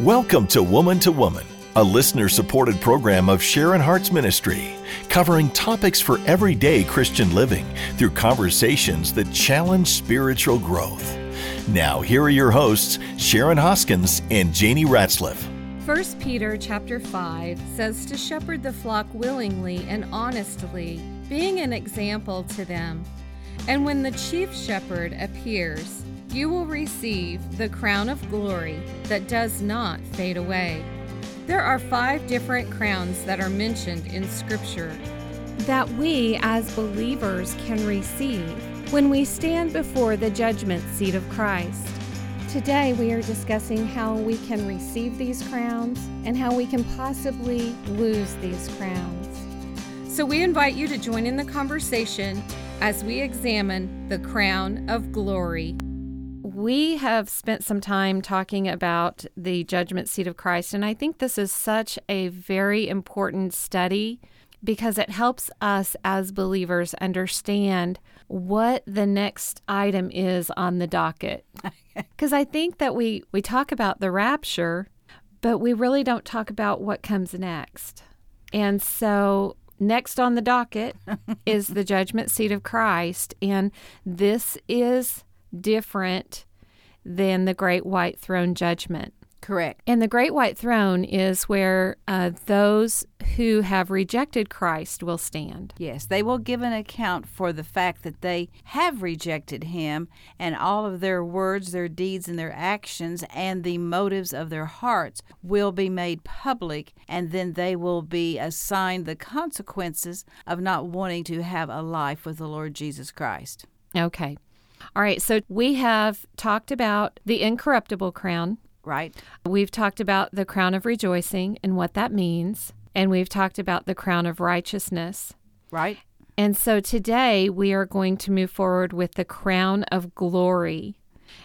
Welcome to Woman, a listener-supported program of Sharon Hart's ministry, covering topics for everyday Christian living through conversations that challenge spiritual growth. Now, here are your hosts, Sharon Hoskins and Janie Ratzliff. 1 Peter chapter 5 says to shepherd the flock willingly and honestly, being an example to them. And when the chief shepherd appears, you will receive the crown of glory that does not fade away. There are 5 different crowns that are mentioned in Scripture that we as believers can receive when we stand before the judgment seat of Christ. Today we are discussing how we can receive these crowns and how we can possibly lose these crowns. So we invite you to join in the conversation as we examine the crown of glory. We have spent some time talking about the judgment seat of Christ, and I think this is such a very important study because it helps us as believers understand what the next item is on the docket. Because I think that we talk about the rapture, but we really don't talk about what comes next. And so next on the docket is the judgment seat of Christ, and this is different than the great white throne judgment. Correct. And the great white throne is where those who have rejected Christ will stand. Yes, they will give an account for the fact that they have rejected him, and all of their words, their deeds, and their actions, and the motives of their hearts will be made public, and then they will be assigned the consequences of not wanting to have a life with the Lord Jesus Christ. Okay. All right, so we have talked about the incorruptible crown. Right. We've talked about the crown of rejoicing and what that means. And we've talked about the crown of righteousness. Right. And so today we are going to move forward with the crown of glory.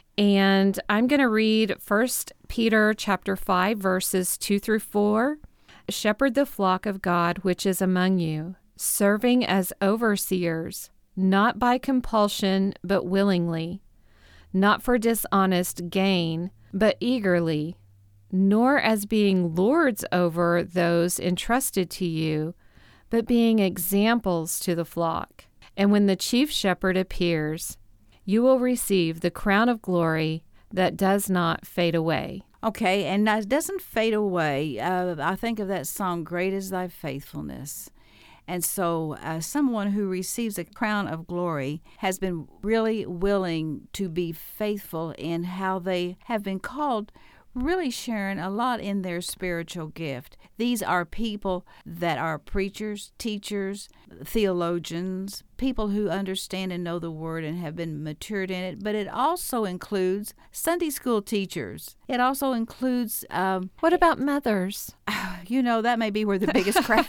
And I'm going to read 1 Peter chapter 5, verses 2 through 4. Shepherd the flock of God which is among you, serving as overseers, not by compulsion, but willingly, not for dishonest gain, but eagerly, nor as being lords over those entrusted to you, but being examples to the flock. And when the chief shepherd appears, you will receive the crown of glory that does not fade away. Okay, and it doesn't fade away. I think of that song, Great is Thy Faithfulness. And so someone who receives a crown of glory has been really willing to be faithful in how they have been called, really sharing a lot in their spiritual gift. These are people that are preachers, teachers, theologians, people who understand and know the Word and have been matured in it. But it also includes Sunday school teachers. It also includes... what about mothers? That may be where the biggest crowd...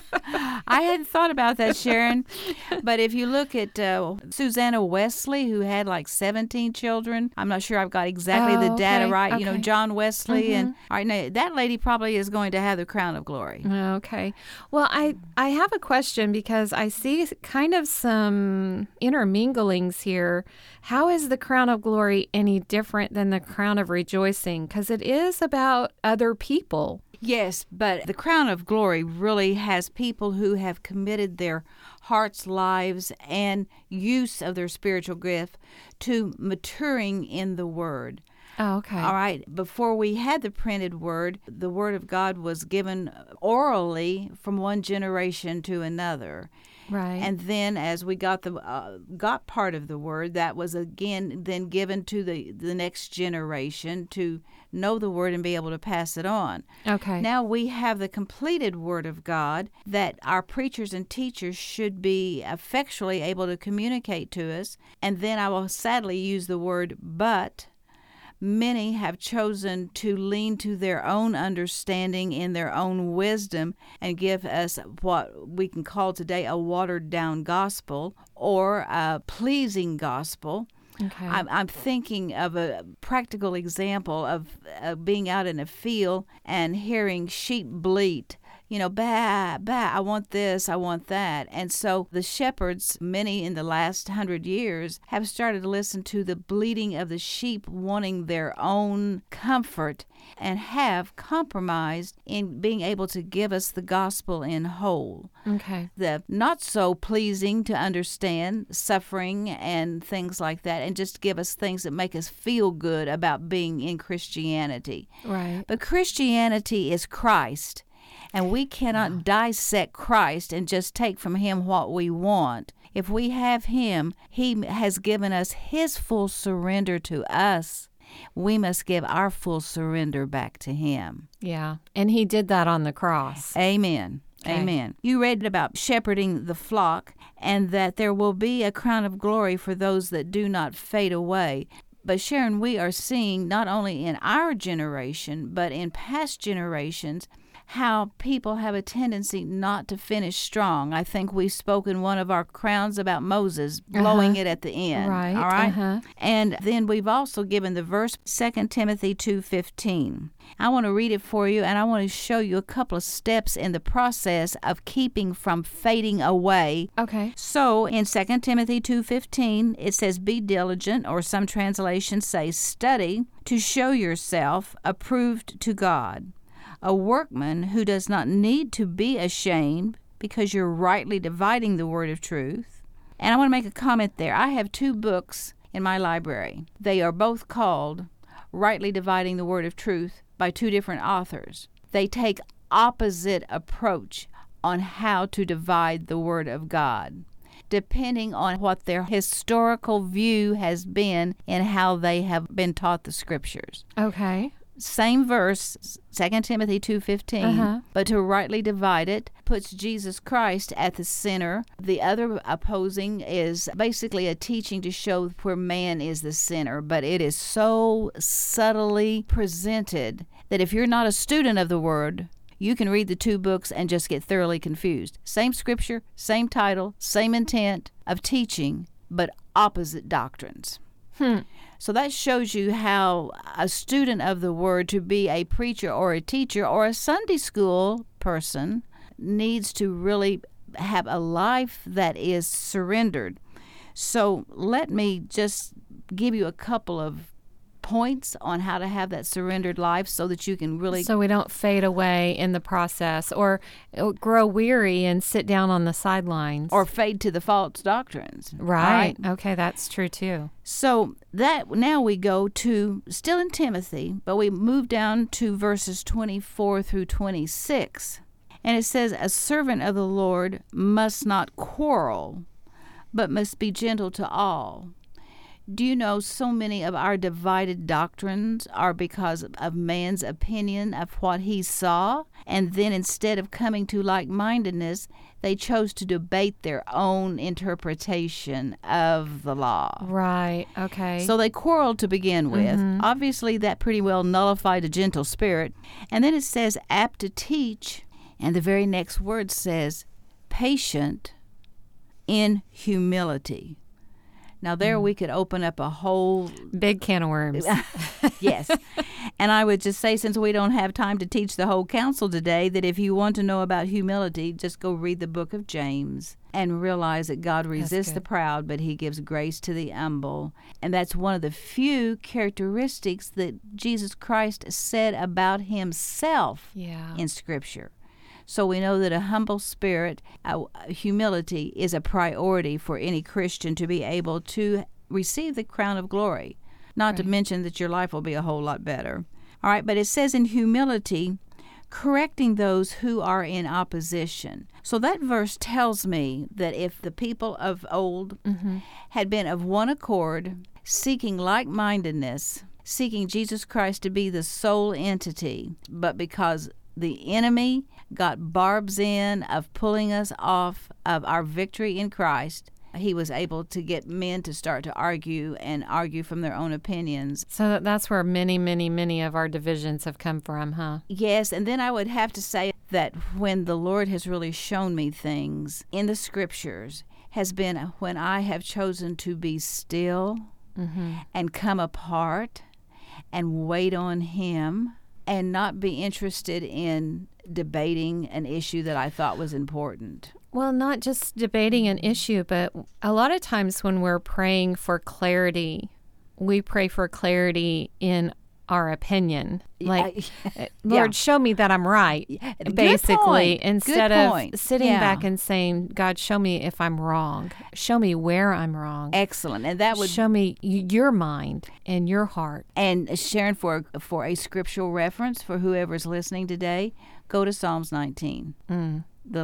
I hadn't thought about that, Sharon. But if you look at Susanna Wesley, who had like 17 children, I'm not sure I've got exactly the data right. Okay. John Wesley. Mm-hmm. And all right, now, that lady probably is going to have the crown of glory. Okay. Well, I have a question because I see kind of some interminglings here. How is the crown of glory any different than the crown of rejoicing? Because it is about other people. Yes, but the crown of glory really has people who have committed their hearts, lives, and use of their spiritual gift to maturing in the Word. Oh, okay. All right. Before we had the printed Word, the Word of God was given orally from one generation to another. Right. And then as we got got part of the Word, that was again then given to the next generation to know the Word and be able to pass it on. Okay. Now we have the completed Word of God that our preachers and teachers should be effectually able to communicate to us. And then I will sadly use the word but. Many have chosen to lean to their own understanding in their own wisdom and give us what we can call today a watered-down gospel or a pleasing gospel. Okay. I'm thinking of a practical example of being out in a field and hearing sheep bleat. bah, bah, I want this, I want that. And so the shepherds, many in the last 100 years, have started to listen to the bleating of the sheep wanting their own comfort and have compromised in being able to give us the gospel in whole. Okay. The not so pleasing to understand suffering and things like that, and just give us things that make us feel good about being in Christianity. Right. But Christianity is Christ, and we cannot dissect Christ and just take from him what we want. If we have him, he has given us his full surrender to us. We must give our full surrender back to him. Yeah. And he did that on the cross. Amen. Okay. Amen. You read about shepherding the flock and that there will be a crown of glory for those that do not fade away. But Sharon, we are seeing not only in our generation, but in past generations, how people have a tendency not to finish strong. I think we spoke in one of our crowns about Moses blowing it at the end. Right. All right. Uh-huh. And then we've also given the verse 2 Timothy 2:15. I want to read it for you, and I want to show you a couple of steps in the process of keeping from fading away. Okay. So in 2 Timothy 2:15, it says, "Be diligent," or some translations say, "Study to show yourself approved to God, a workman who does not need to be ashamed, because you're rightly dividing the word of truth." And I want to make a comment there. I have 2 books in my library. They are both called Rightly Dividing the Word of Truth by 2 different authors. They take opposite approach on how to divide the Word of God, depending on what their historical view has been and how they have been taught the Scriptures. Okay. Same verse, 2 Timothy 2:15, but to rightly divide it puts Jesus Christ at the center. The other opposing is basically a teaching to show where man is the center, but it is so subtly presented that if you're not a student of the Word, you can read the 2 books and just get thoroughly confused. Same scripture, same title, same intent of teaching, but opposite doctrines. So that shows you how a student of the Word, to be a preacher or a teacher or a Sunday school person, needs to really have a life that is surrendered. So let me just give you a couple of points on how to have that surrendered life so that you can really... So we don't fade away in the process or grow weary and sit down on the sidelines. Or fade to the false doctrines. Right. Okay, that's true too. So that now we go to, still in Timothy, but we move down to verses 24 through 26. And it says, "A servant of the Lord must not quarrel, but must be gentle to all." Do you know so many of our divided doctrines are because of man's opinion of what he saw? And then instead of coming to like-mindedness, they chose to debate their own interpretation of the law. Right, okay. So they quarreled to begin with. Obviously, that pretty well nullified a gentle spirit. And then it says, "apt to teach," and the very next word says, "patient in humility." Now, there we could open up a whole... Big can of worms. Yes. And I would just say, since we don't have time to teach the whole counsel today, that if you want to know about humility, just go read the book of James and realize that God resists the proud, but he gives grace to the humble. And that's one of the few characteristics that Jesus Christ said about himself in Scripture. So we know that a humble spirit, humility, is a priority for any Christian to be able to receive the crown of glory. Not to mention that your life will be a whole lot better. All right, but it says in humility, correcting those who are in opposition. So that verse tells me that if the people of old had been of one accord, seeking like-mindedness, seeking Jesus Christ to be the sole entity, but because the enemy got barbs in of pulling us off of our victory in Christ, he was able to get men to start to argue from their own opinions. So that's where many, many, many of our divisions have come from, huh? Yes, and then I would have to say that when the Lord has really shown me things in the Scriptures has been when I have chosen to be still and come apart and wait on him. and not be interested in debating an issue that I thought was important. Well, not just debating an issue, but a lot of times when we're praying for clarity, we pray for clarity in our opinion. Like, Lord, show me that I'm right, basically, instead of sitting back and saying, God, show me if I'm wrong. Show me where I'm wrong. Excellent. And that would show me your mind and your heart. And Sharon, for a scriptural reference for whoever's listening today, go to Psalms 19. The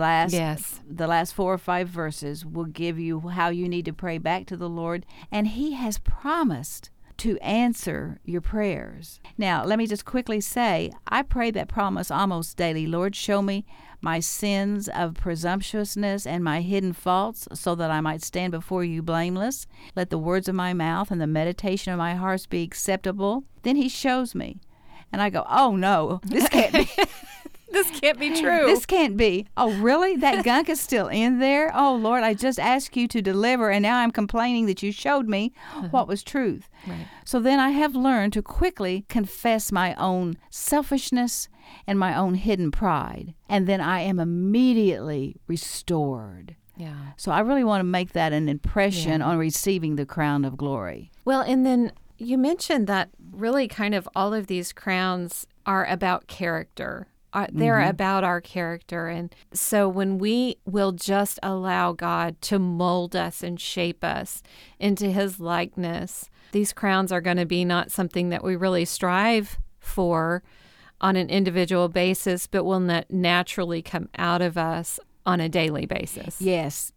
last 4 or 5 verses will give you how you need to pray back to the Lord, and He has promised to answer your prayers. Now, let me just quickly say, I pray that promise almost daily. Lord, show me my sins of presumptuousness and my hidden faults, so that I might stand before you blameless. Let the words of my mouth and the meditation of my heart be acceptable. Then He shows me, and I go, oh no, this can't be. This can't be true. This can't be. Oh, really? That gunk is still in there? Oh, Lord, I just asked you to deliver, and now I'm complaining that you showed me what was truth. Right. So then I have learned to quickly confess my own selfishness and my own hidden pride, and then I am immediately restored. Yeah. So I really want to make that an impression on receiving the crown of glory. Well, and then you mentioned that really kind of all of these crowns are about character. They're about our character. And so when we will just allow God to mold us and shape us into His likeness, these crowns are going to be not something that we really strive for on an individual basis, but will naturally come out of us on a daily basis. Yes.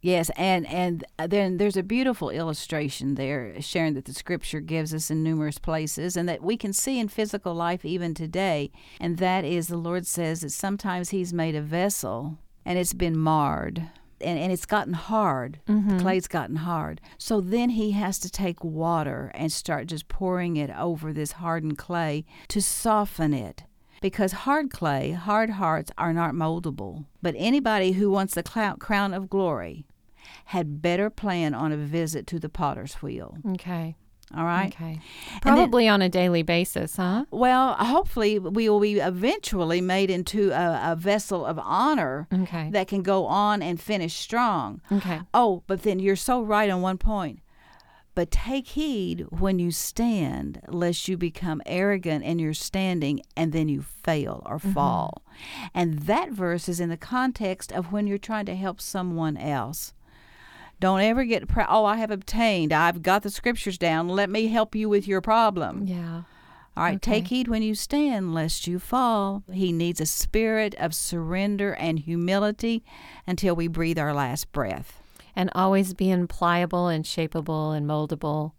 And then there's a beautiful illustration there, Sharon, that the Scripture gives us in numerous places and that we can see in physical life even today. And that is, the Lord says that sometimes He's made a vessel and it's been marred. And it's gotten hard. The clay's gotten hard. So then He has to take water and start just pouring it over this hardened clay to soften it. Because hard clay, hard hearts are not moldable. But anybody who wants the crown of glory had better plan on a visit to the potter's wheel. Okay. All right? Okay. Probably on a daily basis, huh? Well, hopefully we will be eventually made into a vessel of honor that can go on and finish strong. Okay. Oh, but then you're so right on one point. But take heed when you stand, lest you become arrogant in your standing and then you fail or fall. And that verse is in the context of when you're trying to help someone else. Don't ever get proud. Oh, I have obtained. I've got the Scriptures down. Let me help you with your problem. Yeah. All right. Take heed when you stand, lest you fall. He needs a spirit of surrender and humility until we breathe our last breath. And always being pliable and shapeable and moldable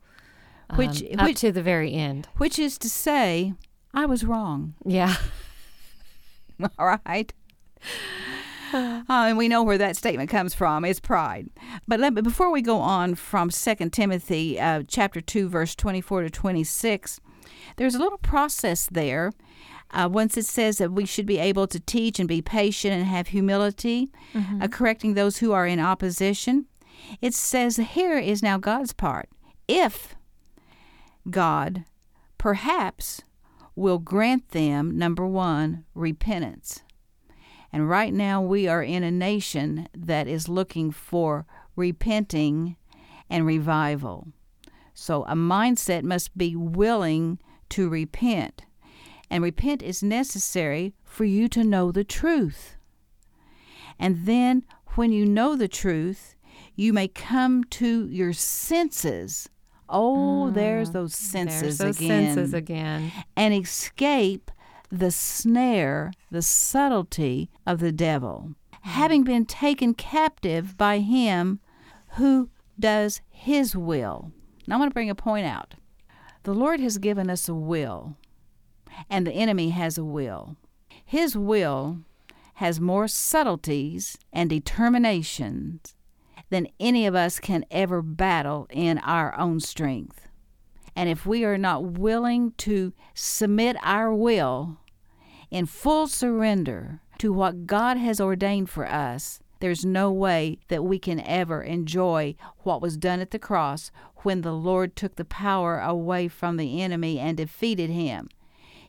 up to the very end. Which is to say, I was wrong. Yeah. All right? And we know where that statement comes from. It's pride. But before we go on from 2 Timothy chapter 2, verse 24 to 26, there's a little process there. Once it says that we should be able to teach and be patient and have humility, correcting those who are in opposition, it says here is now God's part. If God perhaps will grant them, number one, repentance. And right now we are in a nation that is looking for repenting and revival. So a mindset must be willing to repent. And repent is necessary for you to know the truth. And then when you know the truth, you may come to your senses. Oh, there's those senses again. And escape the snare, the subtlety of the devil, having been taken captive by Him who does His will. Now I want to bring a point out. The Lord has given us a will. And the enemy has a will. His will has more subtleties and determinations than any of us can ever battle in our own strength. And if we are not willing to submit our will in full surrender to what God has ordained for us, there's no way that we can ever enjoy what was done at the cross when the Lord took the power away from the enemy and defeated him.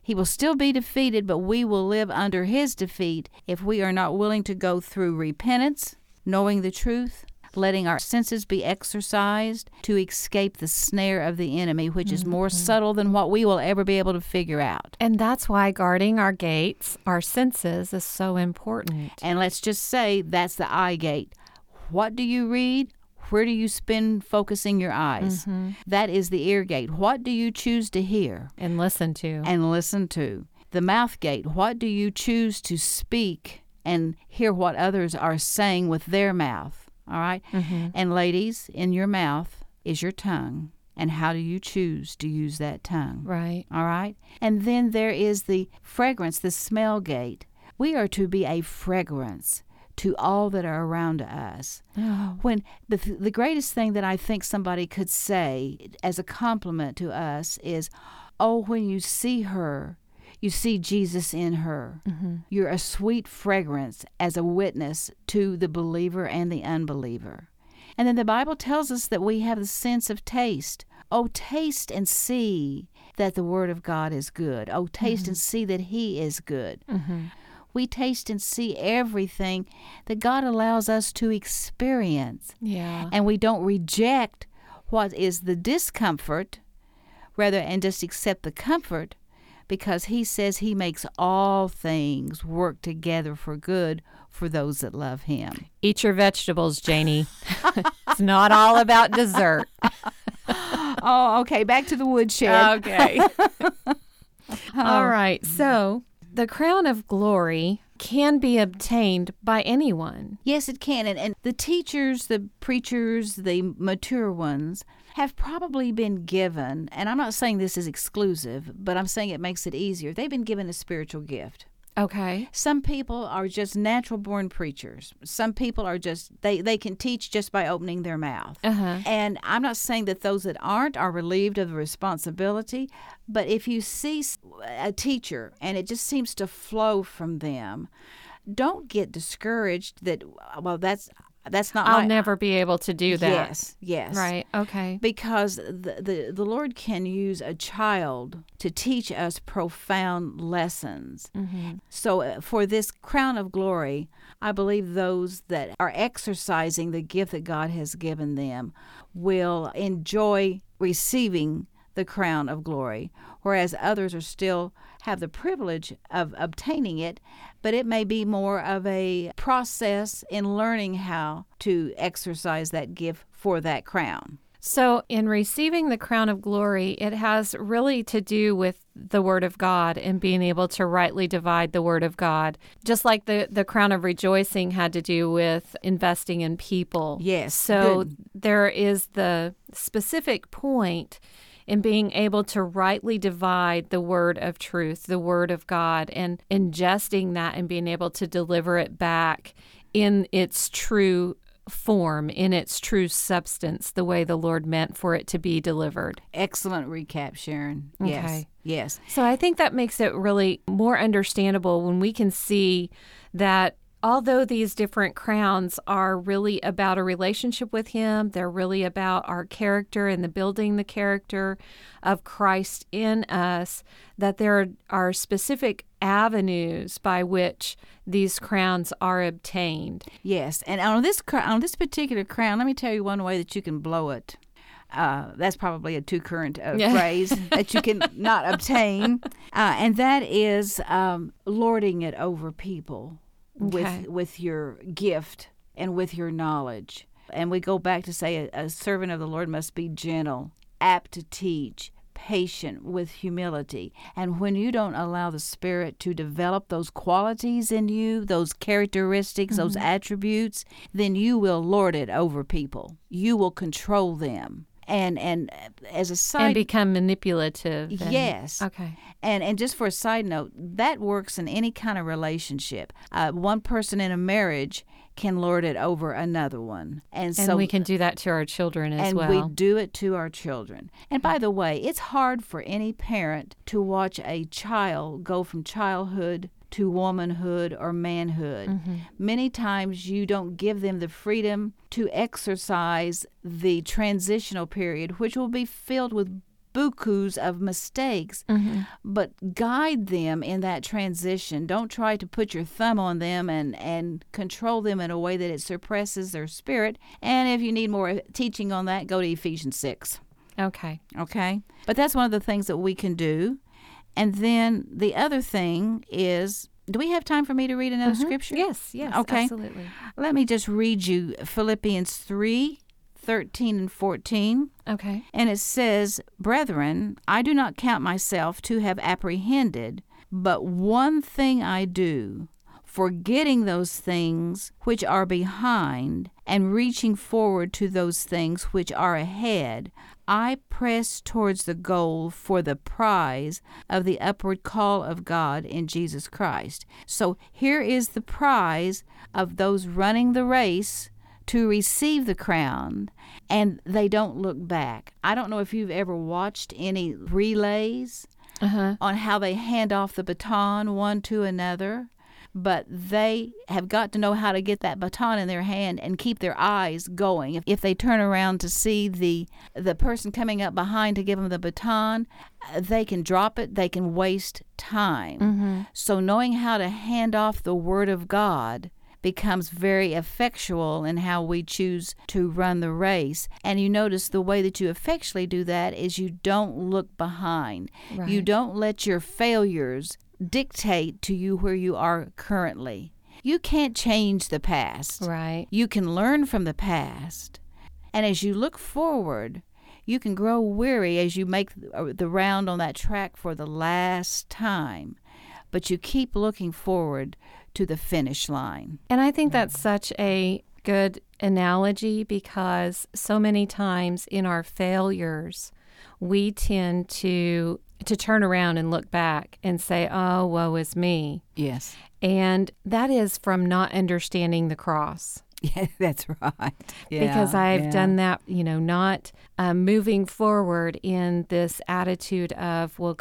He will still be defeated, but we will live under his defeat if we are not willing to go through repentance, knowing the truth, letting our senses be exercised to escape the snare of the enemy, which is more subtle than what we will ever be able to figure out. And that's why guarding our gates, our senses, is so important. And let's just say that's the eye gate. What do you read? Where do you spend focusing your eyes? That is the ear gate. What do you choose to hear? And listen to. The mouth gate. What do you choose to speak and hear what others are saying with their mouth? All right? And ladies, in your mouth is your tongue. And how do you choose to use that tongue? Right. All right? And then there is the fragrance, the smell gate. We are to be a fragrance to all that are around us. Oh. When the greatest thing that I think somebody could say as a compliment to us is, oh, when you see her, you see Jesus in her. You're a sweet fragrance as a witness to the believer and the unbeliever. And then the Bible tells us that we have the sense of taste. Oh, taste and see that the Word of God is good. Oh, taste and see that He is good. We taste and see everything that God allows us to experience. Yeah. And we don't reject what is the discomfort, rather, and just accept the comfort, because He says He makes all things work together for good for those that love Him. Eat your vegetables, Janie. It's not all about dessert. Oh, okay. Back to the woodshed. Okay. All right. So the crown of glory can be obtained by anyone. Yes, it can. And the teachers, the preachers, the mature ones have probably been given, and I'm not saying this is exclusive, but I'm saying it makes it easier. They've been given a spiritual gift. Okay. Some people are just natural-born preachers. Some people are just, they can teach just by opening their mouth. And I'm not saying that those that aren't are relieved of the responsibility, but if you see a teacher and it just seems to flow from them, don't get discouraged that, well, that's not I'll never be able to do that. Yes. Right. Okay. Because the Lord can use a child to teach us profound lessons. So for this crown of glory, I believe those that are exercising the gift that God has given them will enjoy receiving the crown of glory, whereas others are still have the privilege of obtaining it, but it may be more of a process in learning how to exercise that gift for that crown. So in receiving the crown of glory, it has really to do with the Word of God and being able to rightly divide the Word of God. Just like the crown of rejoicing had to do with investing in people. Yes. So good. There is the specific point in being able to rightly divide the word of truth, the Word of God, and ingesting that and being able to deliver it back in its true form, in its true substance, the way the Lord meant for it to be delivered. Excellent recap, Sharon. Okay. Yes. So I think that makes it really more understandable when we can see that although these different crowns are really about a relationship with Him, they're really about our character and the building the character of Christ in us, that there are specific avenues by which these crowns are obtained. Yes, and on this particular crown, let me tell you one way that you can blow it. That's probably a too current phrase that you can not obtain, and that is lording it over people. Okay. With your gift and with your knowledge. And we go back to say a servant of the Lord must be gentle, apt to teach, patient, with humility. And when you don't allow the Spirit to develop those qualities in you, those characteristics, those attributes, then you will lord it over people. You will control them. And as a side... And become manipulative. Yes. Okay. And just for a side note, that works in any kind of relationship. One person in a marriage can lord it over another one. And so we can do that to our children as well. And we do it to our children. And by the way, it's hard for any parent to watch a child go from childhood to womanhood or manhood. Many times you don't give them the freedom to exercise the transitional period, which will be filled with bukus of mistakes, but guide them in that transition. Don't try to put your thumb on them and control them in a way that it suppresses their spirit. And if you need more teaching on that, go to Ephesians 6. Okay. But that's one of the things that we can do. And then the other thing is, do we have time for me to read another scripture? Yes, okay. Absolutely. Let me just read you Philippians 3:13 and 14. Okay. And it says, "Brethren, I do not count myself to have apprehended, but one thing I do, forgetting those things which are behind and reaching forward to those things which are ahead, I press towards the goal for the prize of the upward call of God in Jesus Christ." So here is the prize of those running the race to receive the crown, and they don't look back. I don't know if you've ever watched any relays on how they hand off the baton one to another, but they have got to know how to get that baton in their hand and keep their eyes going. If they turn around to see the person coming up behind to give them the baton, they can drop it, they can waste time. So knowing how to hand off the Word of God becomes very effectual in how we choose to run the race. And you notice the way that you effectually do that is you don't look behind. Right. You don't let your failures dictate to you where you are currently. You can't change the past. Right. You can learn from the past. And as you look forward, you can grow weary as you make the round on that track for the last time. But you keep looking forward to the finish line. And I think that's such a good analogy, because so many times in our failures, we tend to turn around and look back and say, "Oh, woe is me." Yes. And that is from not understanding the cross. Yeah, that's right. Yeah, because I've done that, not moving forward in this attitude of, well,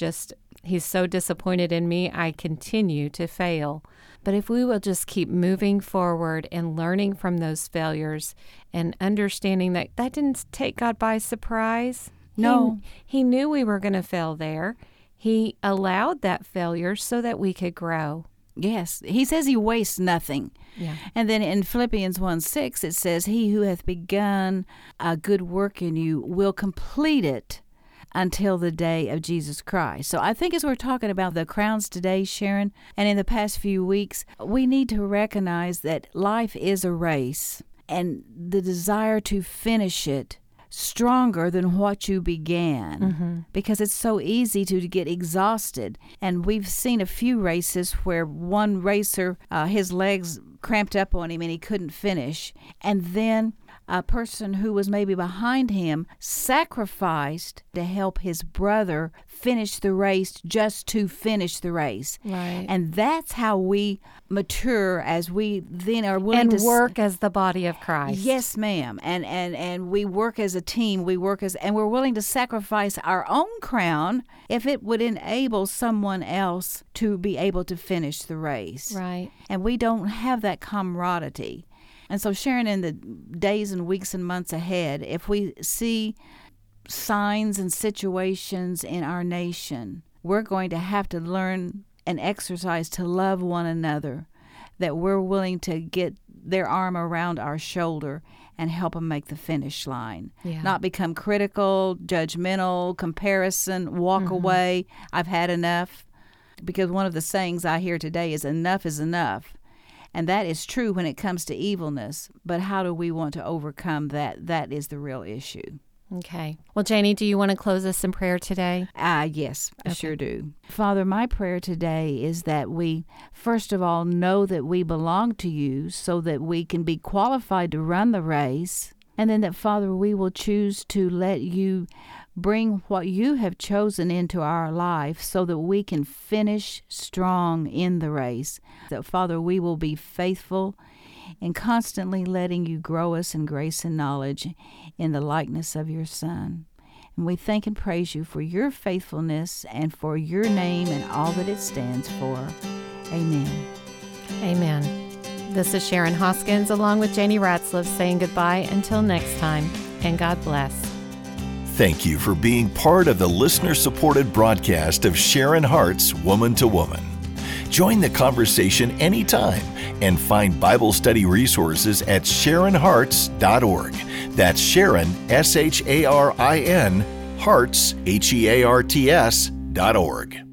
He's so disappointed in me, I continue to fail. But if we will just keep moving forward and learning from those failures and understanding that didn't take God by surprise. No. He knew we were going to fail there. He allowed that failure so that we could grow. Yes. He says he wastes nothing. Yeah. And then in Philippians 1:6, it says, "He who hath begun a good work in you will complete it until the day of Jesus Christ." So I think as we're talking about the crowns today, Sharon, and in the past few weeks, we need to recognize that life is a race, and the desire to finish it stronger than what you began, because it's so easy to get exhausted. And we've seen a few races where one racer, his legs cramped up on him and he couldn't finish. And then a person who was maybe behind him sacrificed to help his brother finish the race, just to finish the race. Right. And that's how we mature, as we then are willing to work as the body of Christ. Yes, ma'am. And we work as a team. And we're willing to sacrifice our own crown if it would enable someone else to be able to finish the race. Right. And we don't have that camaraderie. And so, Sharon, in the days and weeks and months ahead, if we see signs and situations in our nation, we're going to have to learn and exercise to love one another, that we're willing to get their arm around our shoulder and help them make the finish line. Yeah. Not become critical, judgmental, comparison, walk away. I've had enough. Because one of the sayings I hear today is enough is enough. And that is true when it comes to evilness. But how do we want to overcome that? That is the real issue. Okay. Well, Janie, do you want to close us in prayer today? Yes, I sure do. Father, my prayer today is that we, first of all, know that we belong to you so that we can be qualified to run the race. And then that, Father, we will choose to let you bring what you have chosen into our life so that we can finish strong in the race. That, Father, we will be faithful in constantly letting you grow us in grace and knowledge in the likeness of your Son. And we thank and praise you for your faithfulness and for your name and all that it stands for. Amen. Amen. This is Sharon Hoskins along with Janie Ratzliff saying goodbye until next time, and God bless. Thank you for being part of the listener-supported broadcast of Sharon Hart's Woman to Woman. Join the conversation anytime and find Bible study resources at SharonHarts.org. That's Sharon, SHARIN, Hearts, HEARTS.org.